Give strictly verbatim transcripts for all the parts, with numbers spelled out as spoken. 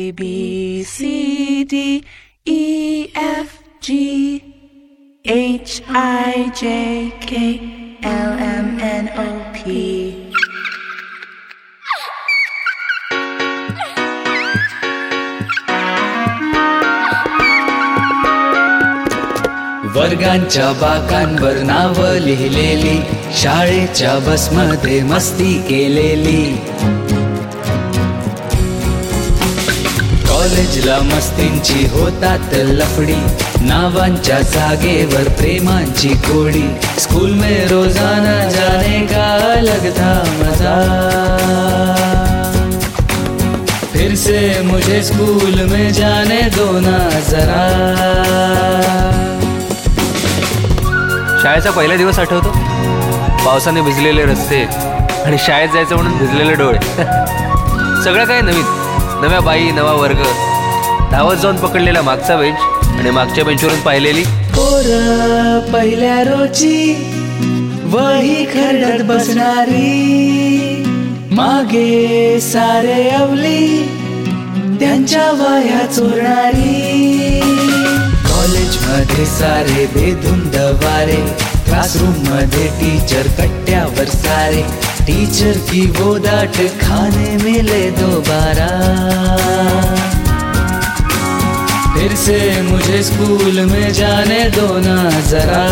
A, B, C, D, E, F, G, H, I, J, K, L, M, N, O, P. वर्गांच्या बाकांवर नावं लिहिलेली, शाळेच्या बसमध्ये मस्ती केलेली, कॉलेजला मस्तींची होतात लफडी, नावांच्या जागेवर प्रेमांची कोडी, स्कूल में रोजाना जाने का अलग था मजा, फिर से मुझे स्कूल में जाने दो ना जरा. शाळेचा पहिला दिवस आठवतो, पावसाने भिजलेले रस्ते आणि शाळेत जायचं म्हणून भिजलेले डोळे. सगळं काही नवीन, नव्या बाई, नवा वर्ग, धावत जाऊन पकडलेला मागचा बेंच आणि मागच्या बेंचवरून पाहिलेली पोरं पहिल्या रोजी वही खरडत बसणारी, मागे सारे अवली त्यांच्या वह्या चोरणारी, कॉलेज मध्ये सारे बेधुंद वारे, क्लासरूम मध्ये टीचर कट्ट्यावर सारे, टीचर की वो डांट खाने मिले दोबारा, फिर से मुझे स्कूल में जाने दो ना जरा.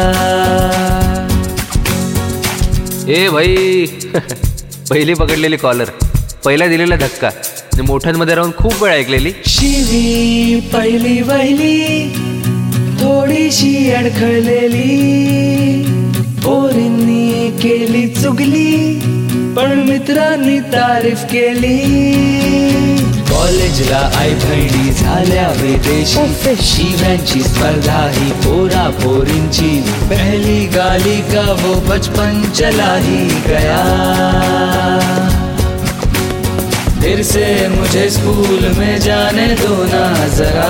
ए भाई पहिली पकडलेली कॉलर, पहिला दिलेला धक्का आणि मोठ्यांमध्ये राहून खूप वेळ ऐकलेली शिवी, पहिली वहिली थोडीशी अडखळलेली, पोरींनी केली चुगली पण मित्रांनी तारीफ केली, कॉलेजला आई बहिणी झाल्या विदेशी, शिव्यांची स्पर्धा ही पोरा पोरींची, पहली गाली का वो बचपन चला ही गया, फिर से मुझे स्कूल में जाने दो ना जरा.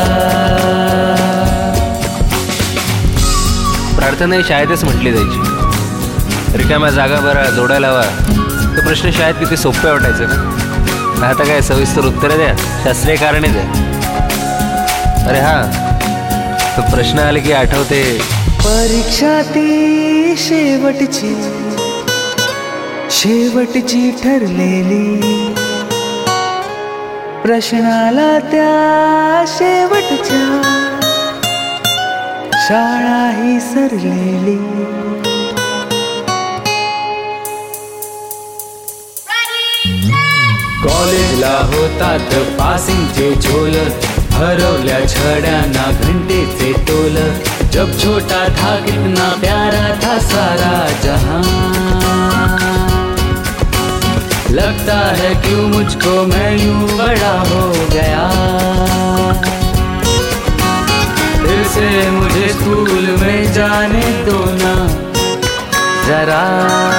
प्रार्थना ही शाळेतच म्हटली जायची. रिकाम्या जागा बरा जोडायला वा, तो प्रश्न शाळेत किती सोपे वाटायचे ना. आता काय सविस्तर उत्तरं द्या, शास्त्रीय कारणे द्या. अरे हा, तो प्रश्न आले की आठवते परीक्षा ती शेवटची शेवटची ठरलेली, प्रश्नाला त्या शेवटच्या शाळा ही सरलेली. कॉलेजला होतात पासिंगचे झोल, हरवल्या छड्यांना घंटेचे टोल, जब छोटा था कितना प्यारा था सारा जहां, लगता है क्यों मुझको मैं यूं बड़ा हो गया, फिर से मुझे स्कूल में जाने दो ना जरा.